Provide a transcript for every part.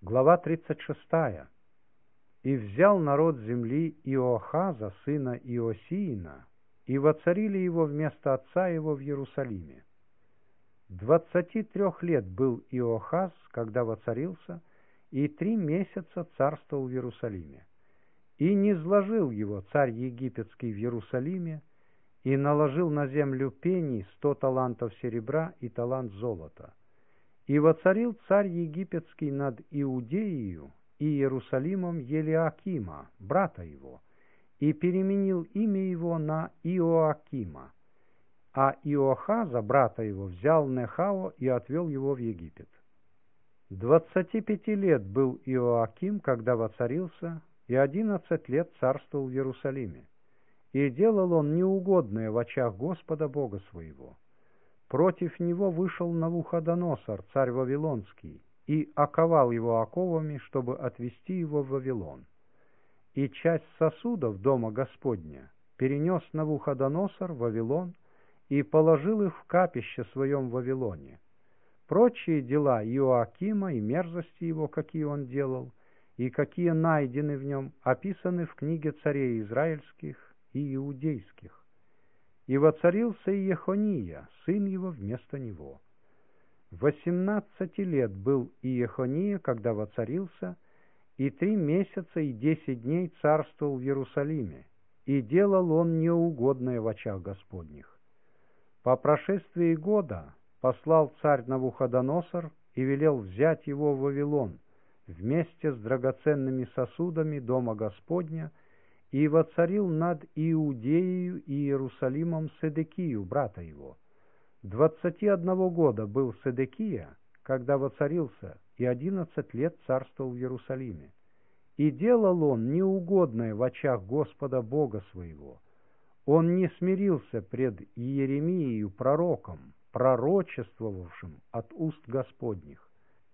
Глава 36. «И взял народ земли Иоахаза, сына Иосиина, и воцарили его вместо отца его в Иерусалиме. 23 лет был Иоахаз, когда воцарился, и 3 месяца царствовал в Иерусалиме. И низложил его царь египетский в Иерусалиме, и наложил на землю пений 100 талантов серебра и талант золота. И воцарил царь египетский над Иудеею и Иерусалимом Елиакима, брата его, и переменил имя его на Иоакима. А Иоахаза, брата его, взял Нехао и отвел его в Египет. 25 лет был Иоаким, когда воцарился, и 11 лет царствовал в Иерусалиме. И делал он неугодное в очах Господа Бога своего. Против него вышел Навуходоносор, царь Вавилонский, и оковал его оковами, чтобы отвести его в Вавилон. И часть сосудов дома Господня перенес Навуходоносор в Вавилон и положил их в капище своем в Вавилоне. Прочие дела Иоакима и мерзости его, какие он делал, и какие найдены в нем, описаны в книге царей израильских и иудейских. И воцарился Иехония, сын его, вместо него. 18 лет был Иехония, когда воцарился, и 3 месяца и 10 дней царствовал в Иерусалиме, и делал он неугодное в очах Господних. По прошествии года послал царь Навуходоносор и велел взять его в Вавилон вместе с драгоценными сосудами дома Господня, и воцарил над Иудеею и Иерусалимом Седекию, брата его. 21 года был Седекия, когда воцарился, и 11 лет царствовал в Иерусалиме. И делал он неугодное в очах Господа Бога своего. Он не смирился пред Иеремией пророком, пророчествовавшим от уст Господних.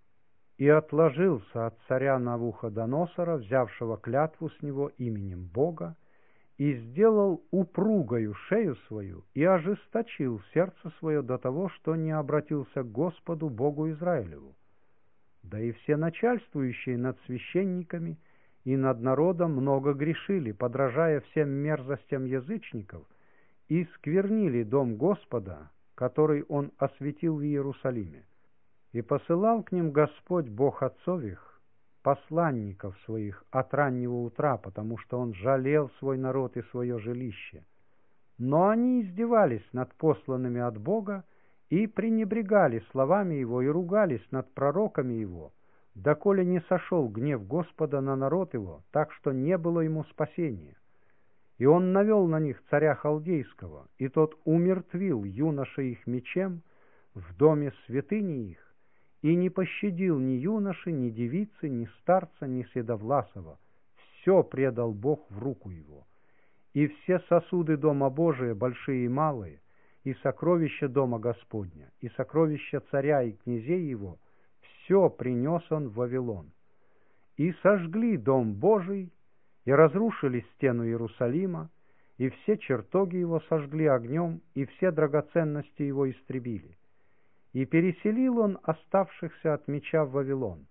И отложился от царя Навуходоносора, взявшего клятву с него именем Бога, и сделал упругою шею свою, и ожесточил сердце свое до того, что не обратился к Господу Богу Израилеву. Да и все начальствующие над священниками и над народом много грешили, подражая всем мерзостям язычников, и сквернили дом Господа, который он осветил в Иерусалиме. И посылал к ним Господь Бог отцов их, посланников своих от раннего утра, потому что он жалел свой народ и свое жилище. Но они издевались над посланными от Бога и пренебрегали словами его и ругались над пророками его, доколе не сошел гнев Господа на народ его, так что не было ему спасения. И он навел на них царя Халдейского, и тот умертвил юношей их мечем в доме святыни их, и не пощадил ни юноши, ни девицы, ни старца, ни седовласого. Все предал Бог в руку его. И все сосуды дома Божия, большие и малые, и сокровища дома Господня, и сокровища царя и князей его, все принес он в Вавилон. И сожгли дом Божий, и разрушили стену Иерусалима, и все чертоги его сожгли огнем, и все драгоценности его истребили. И переселил он оставшихся от меча в Вавилон.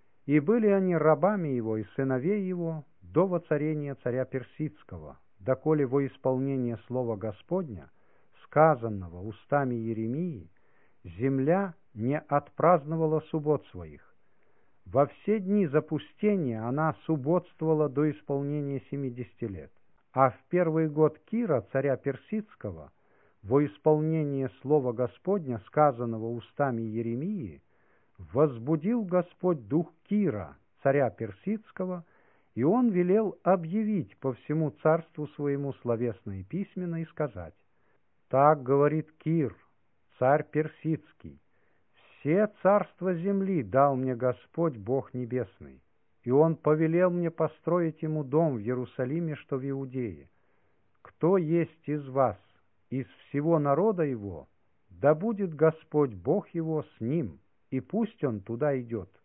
И были они рабами его и сыновей его до воцарения царя Персидского, доколе во исполнение слова Господня, сказанного устами Иеремии, земля не отпраздновала суббот своих. Во все дни запустения она субботствовала до исполнения 70 лет. А в первый год Кира, царя Персидского, во исполнение слова Господня, сказанного устами Иеремии, возбудил Господь дух Кира, царя Персидского, и он велел объявить по всему царству своему словесно и письменно и сказать: «Так говорит Кир, царь Персидский, все царства земли дал мне Господь Бог Небесный, и он повелел мне построить ему дом в Иерусалиме, что в Иудее. Кто есть из вас, из всего народа его, да будет Господь Бог его с ним, и пусть он туда идет.